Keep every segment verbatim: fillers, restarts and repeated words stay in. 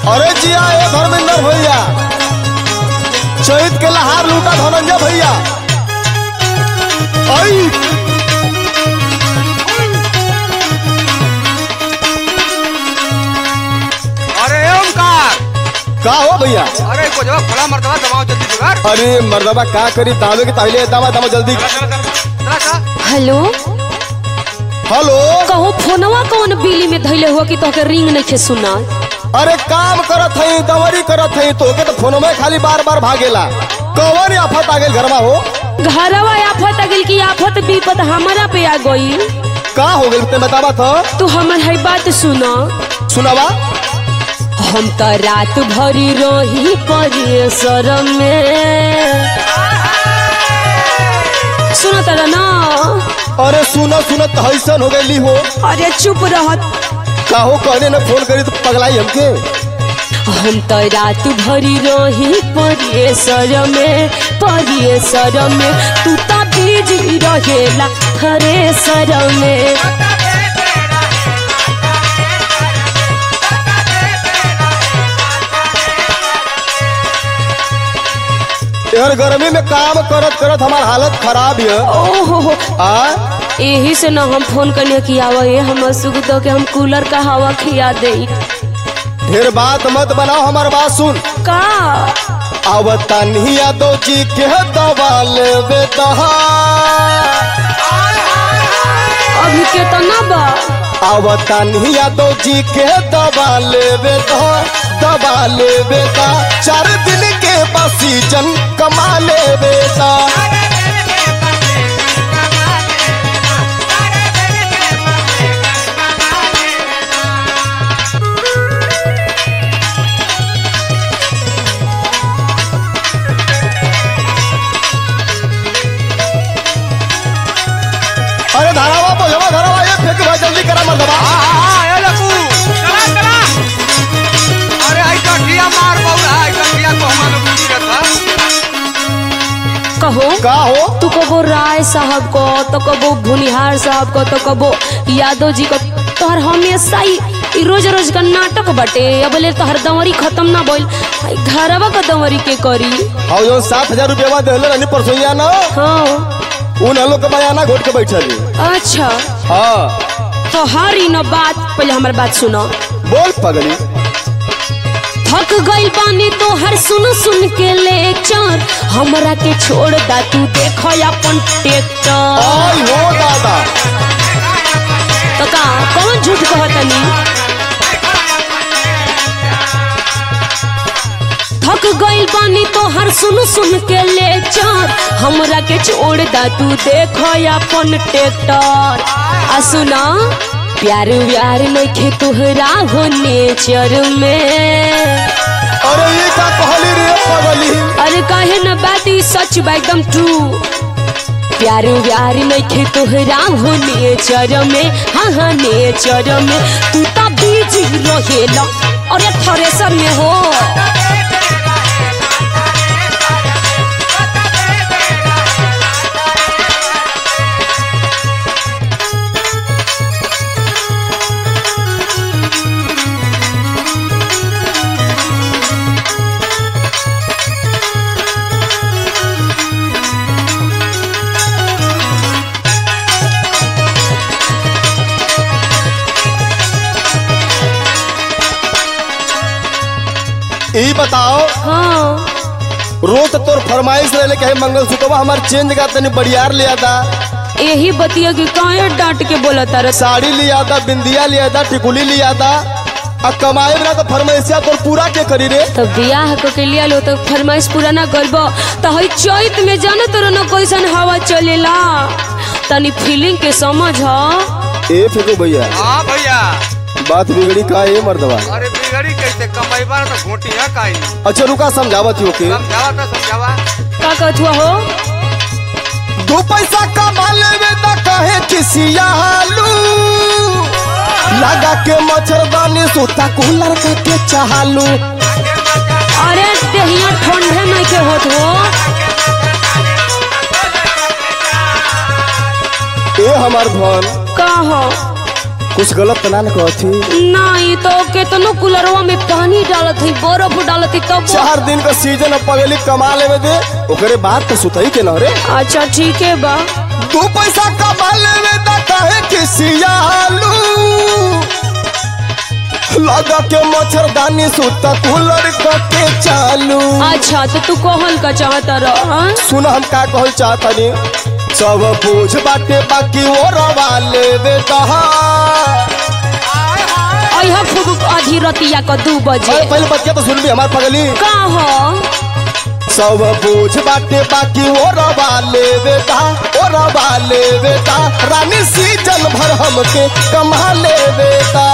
अरे जिया ए धर्मेंद्र भैया, चैत के लहार लूटा धनंजय भैया। आई अरे ओमकार का हो भैया? अरे को जवाब फला मर्दबा दबाओ जल्दी जुगाड़। अरे मर्दबा का करी दावे के ताले दावा दावा जल्दी। चला सा हेलो हेलो कहो फोनवा कौन बिली में धैले हुआ कि तोके रिंग नहीं खे सुना। अरे काम करत हई दवरी करत हई तो के तो फोन में खाली बार बार भागेला। कौन आफत आ गेल घरमा हो? घरवा आफत आ गेल की आफत विपत हमारा पे आ गई। का हो गेल ते बतावा तो। तू हमर है बात सुना। सुनावा। हम तो रात भरी रही परिसर में। सुना तारा ना? अरे सुना सुना तहसन हो गई हो। अरे चुप रहत। का हो कहने न फोन करी तो पगलाई हमके। हम तो रात भरी रही परिसर में परिसर में तू तो बिजी रहेला थरेसर में। यार गर्मी में काम करत करत हमार हालत खराब है। ओहो आ यही से ना हम फोन करने की आवा ये हम सुख दो के हम कूलर का हवा खिया दे। ढेर बात मत बनाओ, हमार बात सुन। का अब तनिया दो जी के दवा लेवे दहा। अभी के तो ना बा। अब तनिया दो जी के दवा लेवे दहा दवा लेवे दा। चार दिन के बसी जन कमा लेवे दा। अरे धारावा बोझवा धारावा ये फेंक भाई जल्दी करा मर्दबा। हां हां ए लकू चला चला। अरे आई कठिया मार बहु आई कठिया को हम बुद्धि रखा। कहो का हो? तू कबो राय साहब को तो कबो भुनिहार साहब को तो कबो यादव जी को। तोहर हमेशा ही रोज रोज का नाटक बटे। अब ले तोहर दंवरी खत्म ना बोल। घरवा का दंवरी के करी। हाउ जो सात हजार रुपया देले रहनी परसोइया ना। हाँ उन लोग के बयाना घोट के बैठल। अच्छा हाँ तो हर इन बात पहले हमार बात सुनो। बोल पगली। थक गई बानी तो हर सुन सुन के लेक्चर। हमरा के छोड़ दा तू देखो अपन ट्रैक्टर। आई हो दादा। तो का कौन झूठ कहतनी? थक गई बानी तो हर सुन सुन के लेक्चर। हमरा के छोड़ दा तू देखो अपन ट्रैक्टर। आ सुना प्यार व्यार नइखे तोहरा हो नेचर में। अरे ये का कहली रे पगली? अरे काहे न बात ई सच बा एकदम ट्रू। प्यार व्यार नइखे तोहरा हो नेचर में। हाँ हाँ नेचर में तू तो बिजी रहेला। अरे थ्रेसर में हो। ई बताओ। हाँ रोज तोर फरमाइश रहे कहे मंगल सूत्रवा हमार चेंज का तनी बढ़ियार लिया था। यही बतिया कि काहे डांट के बोला तारा। साड़ी लिया था, बिंदिया लिया था, टिकुली लिया था। अब कमाए बिना तो फरमाइशिया तोर पूरा के करी रे। तो बियाह को के लिया लो तो फरमाइश पूरा ना करबो तो हई चैत में जानो तोरा ना कैसन हवा चलेला। तनी फीलिंग के समझ। ए फेंको भैया। हां भैया बात बिगड़ी का है मर्दवा? अरे बिगड़ी कैसे कमाईबा तो घोटी है काई। अच्छा रुका समझावत हो के। समझावा तो समझावा। का कहत हुआ हो? दो पैसा कमा लेवे त कहे किसिया हालू। लगा के मच्छरदानी सूता कूलर का के चाहलू। अरे देहिया ठंडे नहीं के होत हो। ए हमार धन का हो? कुछ गलत तो ना न कहती। नहीं तो केतनो कूलरवा में पानी डालत है, बर्फ डालत है तब। चार दिन का सीजन अब पगली कमा लेवे दे, ओकरे बाद तो सुतई के न रे। अच्छा ठीक है बा। तू पैसा कमा लेवे दा काहे खिसियालू, लगा के मच्छरदानी सुता कूलर के चालू। अच्छा तो तू कहल का चाहता रह? सुन हम का कहल चाहता नी, सब बोझ बाटे बाकी वो रवा लेवे दहा। अइहा फुक आधी रतिया का दू बजे। अरे पहले बतिया तो सुन भी हमार पगली। का हो? सब बोझ बाटे बाकी वो रवा लेवे दा, वो रवा लेवे दा। रानी सीजन भर हमके कमा लेवे दा।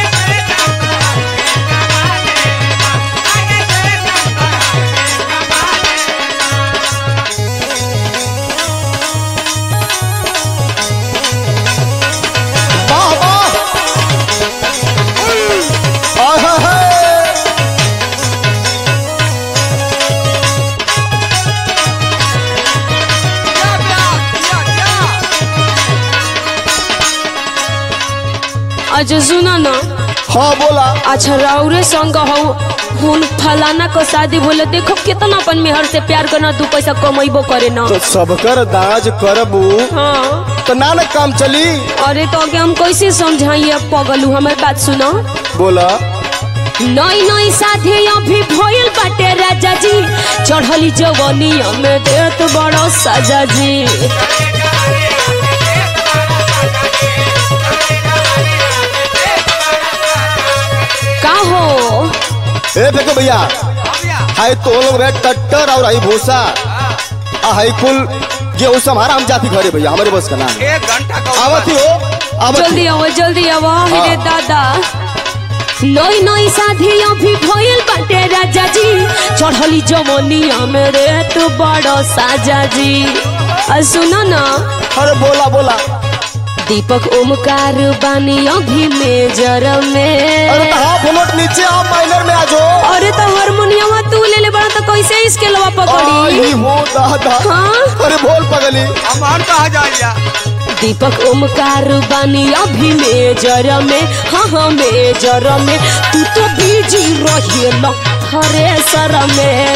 अच्छा सुना ना। हाँ बोला। अच्छा राउरे संग हो हुन फलाना को शादी बोले, देखो कितना अपन मेहर से प्यार करना, दू पैसा कमाइबो करे ना। तो सबकर दाज करबू हाँ तो ना न काम चली। अरे तो आगे हम कैसे समझाइए पगलू, हमारी बात सुनो। बोला। नई नई साथी अभी भइल बाटे राजा जी, चढ़ली जवानी में देत बड़ा साजा जी। का हो? ए देखो भैया, हाई तो लोग रहे टट्टर और हाई भूसा, आ हाई कुल गेहूं हमारा हम जाती घरे भैया, हमारे बस का नाम। एक घंटा का आवती हो आवती। जल्दी आओ जल्दी आओ। हाँ। रे दादा नई नई शादी अभी भइल बाटे राजा जी, चढ़ली जवानिया में रेत बड़ा साजा जी। आ सुनो ना। अरे बोला बोला। दीपक ओमकार बानी अभी मेजर में। अरे तो हाफ नोट नीचे आओ, माइनर में आ जाओ। अरे तो हारमोनियम तू ले ले बड़ा, तो कैसे इसके लवा पकड़ी? आई हो दादा। हाँ? अरे बोल पगली। हम हम कहा जाइया। दीपक ओमकार बानी अभी मेजर में, हाँ हाँ मेजर में। तू तो बिजी रही न थ्रेसर में।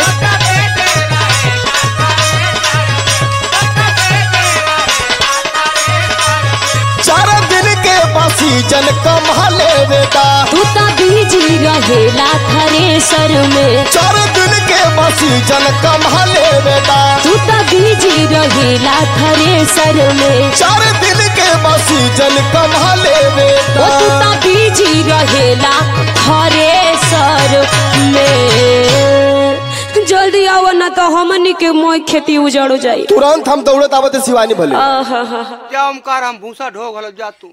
चार दिन के बासी जन कमा लेवे दा। तू तो बिजी रहेला थ्रेसर में। चार दिन के बासी जन कमा लेवे दा। तू तो बिजी रहेला थ्रेसर में। चार दिन के बासी जन कमा लेवे दा। ओ तू तो बिजी रहेला थ्रेसर में। जल्दी आओ ना तो हमनी के मोय खेती उजड़ जाई। तुरंत हम दौड़त आवत शिवानी भले। आहा हा। क्या ओमकार हम भूसा ढो घलो जा तू।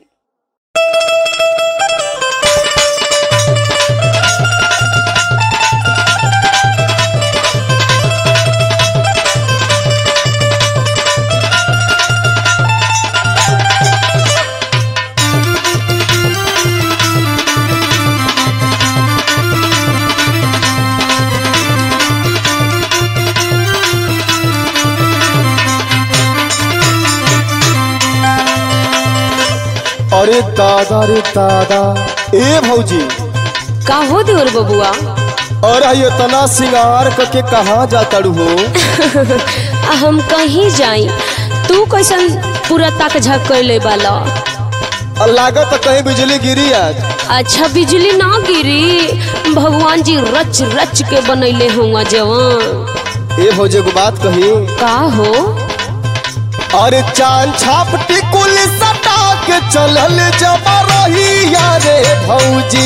अरे दादा रे दादा। ए भौजी का हो देवर बबुआ? अरे ये तना सिंगार करके कहाँ जाता हो? हम कहीं जाई, तू कैसन पूरा तक झक कर ले वाला? लागत कहीं बिजली गिरी आज। अच्छा बिजली ना गिरी, भगवान जी रच रच के बनैले हुआ जवान। ए भौजी को बात कही। का हो? अरे चांद छाप टिकुल सटा के चलल जब रही यारे भौजी।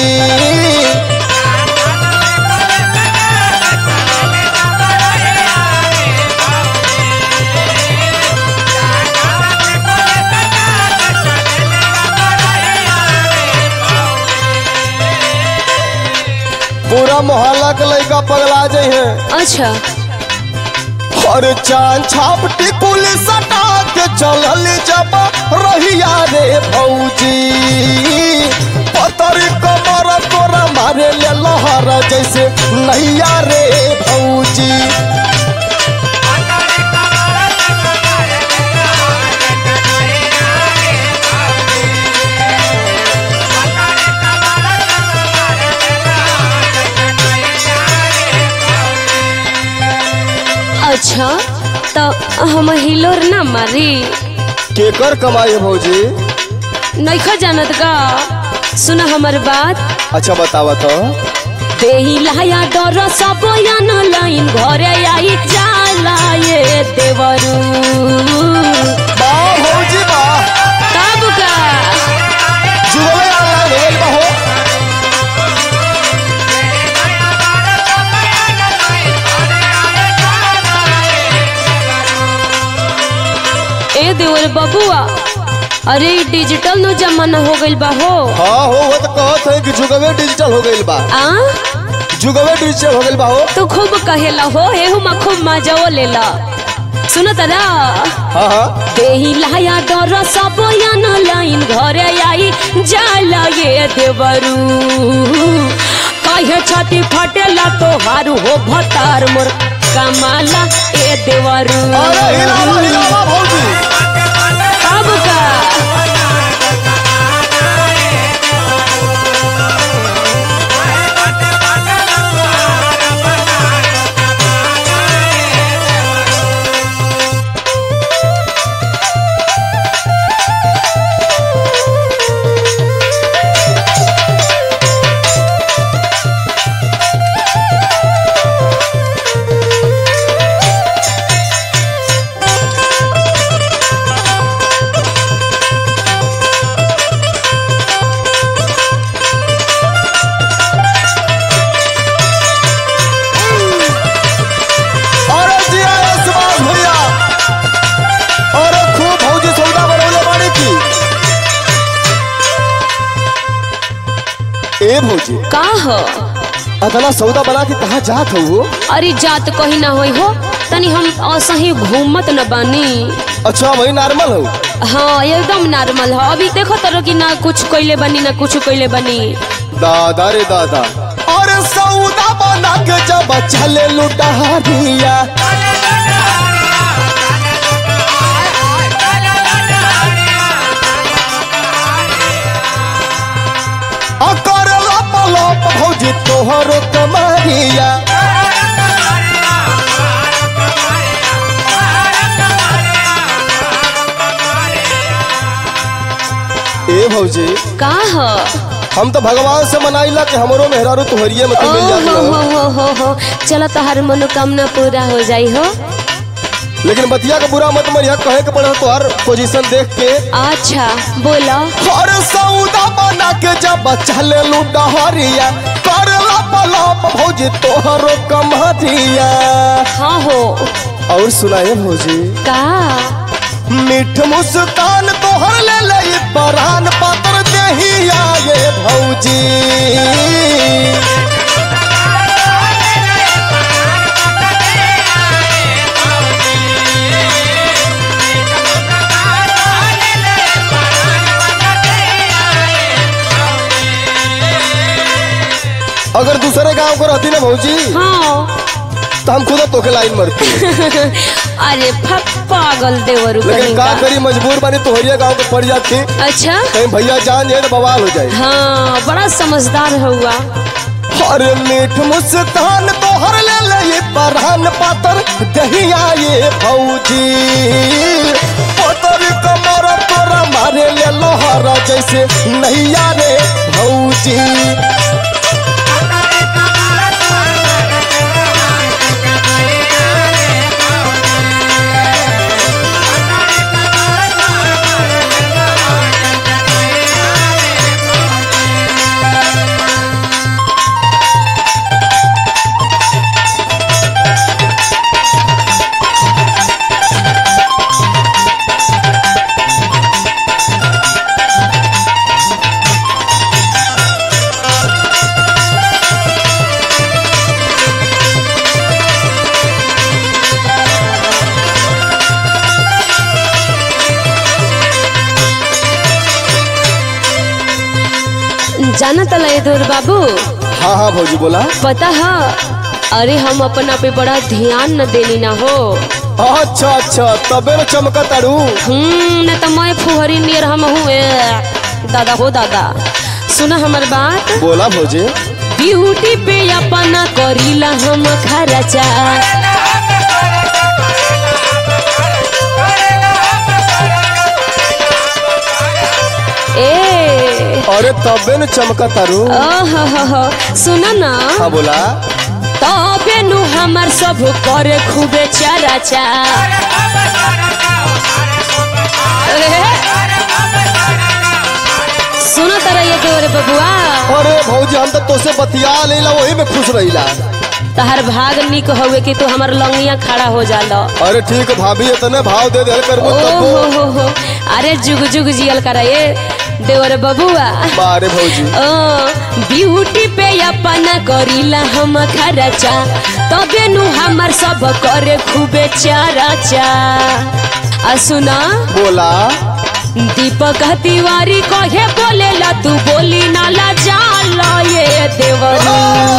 पूरा मोहल्ला के लड़का पगला जाए हैं। अच्छा। और चांद छाप टिकुल सटा के चलल जब रहिया रे भौजी। पतर कमर तोरा मारे ले लहर जैसे नैया रे भौजी। अच्छा तो हम हिलोर ना मारी केकर कमाई है भौजी? नइखा जानत का। सुना हमर बात। अच्छा बतावा तो। देही लाया डर सब यान लाइन घरे आई जाला ये देवरू। वाह भौजी वाह। तब का जुगवे ऑनलाइन होइल बा हो। ए देवर बबुआ, अरे डिजिटल नो जमाना हो गइल बा हो। हाँ हो वो तो कहत है कि जुगवे डिजिटल हो गइल बा। आ जुगवे डिजिटल हो गइल बा हो। तू खूब कहेला हो, एहू में खूब मजा लेला। सुनो तरा। हाँ हाँ। देही लाया डर सब यान लाइन घरे आई जाला ये देवरू। कहे छाती फटेला तो हारू हो भतार मोर कमाला ए देवरू। अरे हिलावा हिलावा भौजी। अब का ए भौजी का हो? अदला सौदा बना के कहाँ जात हो? अरे जात कहीं ना होई हो, तनी हम असही घूमत न बानी। अच्छा वही नॉर्मल हो? हाँ एकदम नॉर्मल हो। अभी देखो तरो कि ना कुछ कइले बनी ना कुछ कइले बनी। दादा रे दादा। और सौदा बना के जब चले लुटारिया भौजी तोहरो कमारिया। ए भौजी का हो? हम तो भगवान से मनाइला कि हमरो मेहरारू तुहरिये में तो मिल जाती हो हो हो हो हो चलो तोहर मनोकामना पूरा हो जाई हो। लेकिन बतिया का बुरा मत मरिया, कहे के पड़ा तोहर पोजीशन देख के। अच्छा बोला। और सौदा बना के जब चले लुटारिया करला पलाप भौजी तोहरो कमारिया। हाँ हो। और सुनाए भौजी का मीठ मुस्कान तोहर ले ले बरान पातर देही आए भौजी। अगर दूसरे गांव को रहती ना भौजी हाँ तो हम खुद तोके लाइन मरती। अरे पागल देवरू लेकिन का करी मजबूर बनी तोहरिया गांव को पड़ जाती। अच्छा कहीं भैया जान जाए तो बवाल हो जाए। हाँ बड़ा समझदार हुआ। अरे मीठ मुस्कान तोहर ले ले बरहन पातर दहिया ये भौजी। पतर कमर तोरा मारे ले लोहारा जैसे नैया रे भौजी। जाना तला दूर बाबू। हाँ हाँ भौजी बोला। पता है अरे हम अपना पे बड़ा ध्यान न देनी ना हो। अच्छा अच्छा तबे न चमका तारू। हम्म न तो मैं फुहरी नियर हम हुए दादा हो दादा। सुना हमार बात। बोला भौजी। ब्यूटी पे अपना करीला हम खर्चा। ए अरे तबे न चमका तारू। ओहो हो हो सुनो ना। हाँ बोला। तबे नु हमर सब करे खूबे चारा चा। सुनो तारा ये देवरे बबुआ। अरे भौजी हम तो तोसे बतिया लेला वही में खुश रहिला। तहर भाग निक होवे कि तू हमर लंगिया खड़ा हो जाला। अरे ठीक भाभी इतने भाव दे दे कर ओ हो हो हो अरे जुग जुग जियल करा ये देवर बबुआ। बारे भौजी ओ ब्यूटी पे अपना करीला हम खर्चा तबे नु हमर सब करे खूबे चर्चा। आ सुना बोला। दीपक तिवारी कहे बोलेला तू बोली ना ला जाला ये देवरू।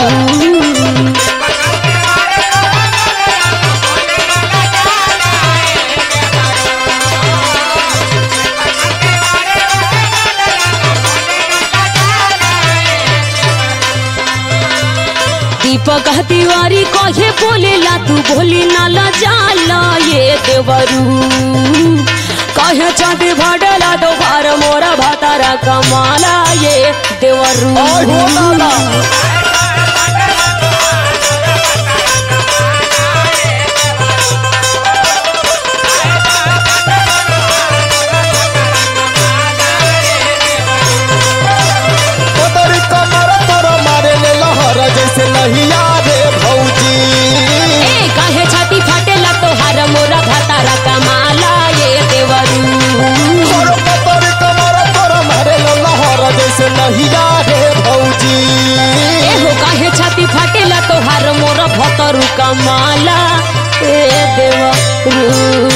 दीपक तिवारी कहे बोलेला तू बोली ना ला जाला ये देवरू। कहे चांदी भडला तो भार मोरा भातारा कमाला ये देवरू। आई हो दादा। पतरी कमर तोरा मारे ले लहर जैसे नहीं यारे भौजी। ए काहे छाती फाटेला तो हार मोरा भातारा कमाला ये देवरू। और पतरी कमर तोरा मारे ले लहर जैसे नहीं यारे भौजी। ए हो काहे छाती फाटेला तो हार मोरा भतरू कमाला ए देवरू।